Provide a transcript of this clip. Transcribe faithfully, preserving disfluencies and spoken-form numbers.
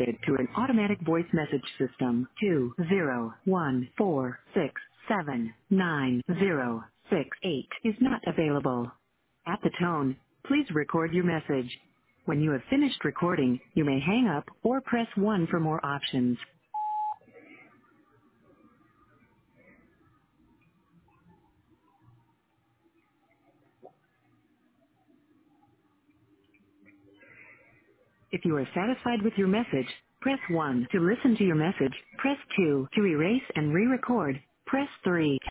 forwarded to an automatic voice message system. Two zero one four six seven nine zero six eight is not available. At the tone, please record your message. When you have finished recording, you may hang up or press one for more options. If you are satisfied with your message, press one. To listen to your message, press two. To erase and re-record, press three.